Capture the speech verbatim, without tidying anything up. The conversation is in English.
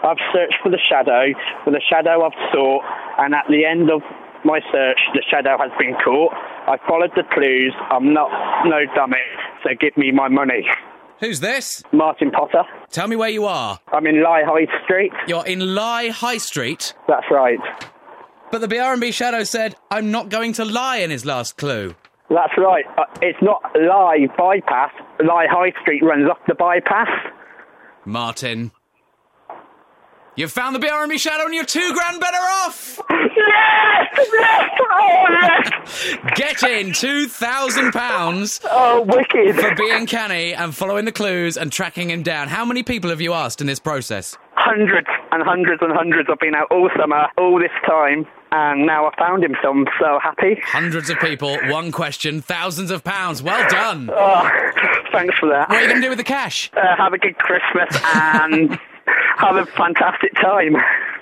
I've searched for the shadow, for the shadow I've sought, and at the end of my search, the shadow has been caught. I followed the clues. I'm not no dummy, so give me my money. Who's this? Martin Potter. Tell me where you are. I'm in Lye High Street. You're in Lye High Street? That's right. But the B R and B Shadow said, I'm not going to lie in his last clue. That's right. Uh, it's not Lye Bypass. Lye High Street runs off the bypass. Martin. You've found the B R and B Shadow and you're two grand better off! Yes! Yes! Oh, yes! Get in two thousand pounds Oh, wicked. for being canny and following the clues and tracking him down. How many people have you asked in this process? Hundreds and hundreds and hundreds. I've been out all summer, all this time, and now I found him, so I'm so happy. Hundreds of people, one question, thousands of pounds. Well done. Oh, thanks for that. What are you going to do with the cash? Uh, have a good Christmas and have a fantastic time.